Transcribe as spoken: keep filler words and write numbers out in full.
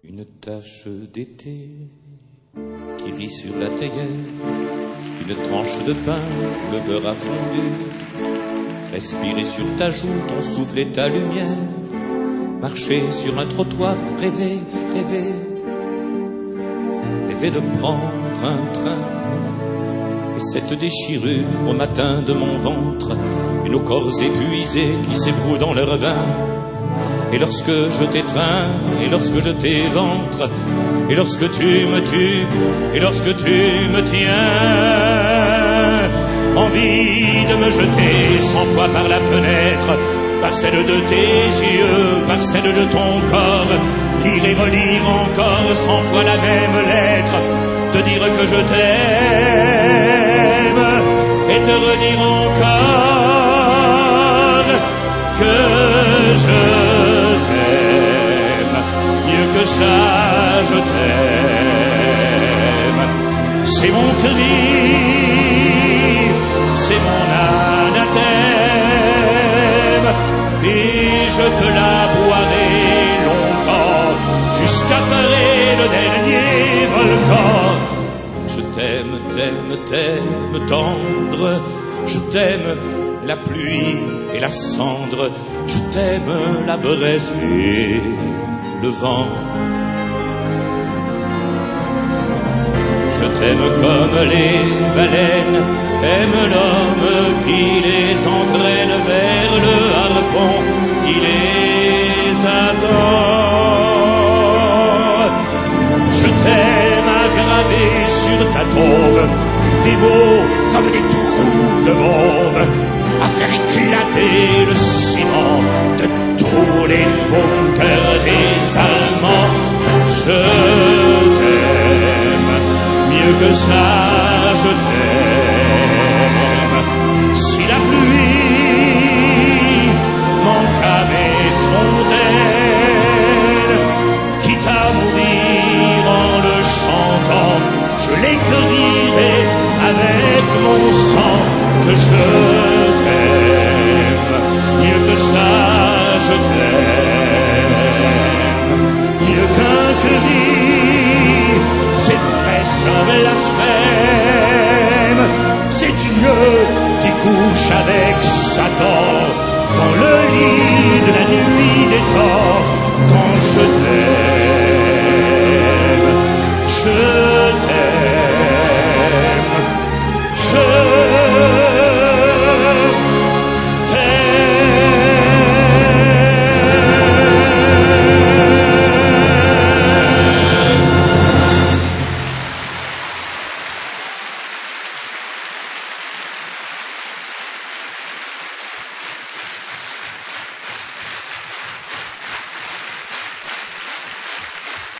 Une tache d'été qui rit sur la théière, une tranche de pain où le beurre a fondu, respirer sur ta joue ton souffle et ta lumière, marcher sur un trottoir, rêver, rêver, rêver de prendre un train. Et cette déchirure au matin de mon ventre, et nos corps épuisés qui s'ébrouent dans leur bain. Et lorsque je t'étreins, et lorsque je t'éventre, et lorsque tu me tues, et lorsque tu me tiens, envie de me jeter cent fois par la fenêtre, par celle de tes yeux, par celle de ton corps, lire et relire encore cent fois la même lettre, te dire que je t'aime, et te redire encore que je t'aime, mieux que ça je t'aime. C'est mon cri, c'est mon anathème, et je te la boirai longtemps, jusqu'après le dernier volcan. Je t'aime, t'aime, t'aime tendre, je t'aime la pluie et la cendre, je t'aime la braise et le vent. Je t'aime comme les baleines aiment l'homme qui les entraîne vers le harpon qui les attend. Je t'aime à graver sur ta tombe des mots comme des trous de bombe, à faire éclater le ciment de tous les bunkers des Allemands. Je t'aime, mieux que ça, je t'aime. Si la pluie manque à mes fontaines, quitte à mourir en le chantant, je l'écrirai avec mon sang que je t'aime, mieux que ça je t'aime, mieux qu'un cri, c'est presque un blasphème, c'est Dieu qui couche avec Satan dans le lit de la nuit des temps, quand je t'aime.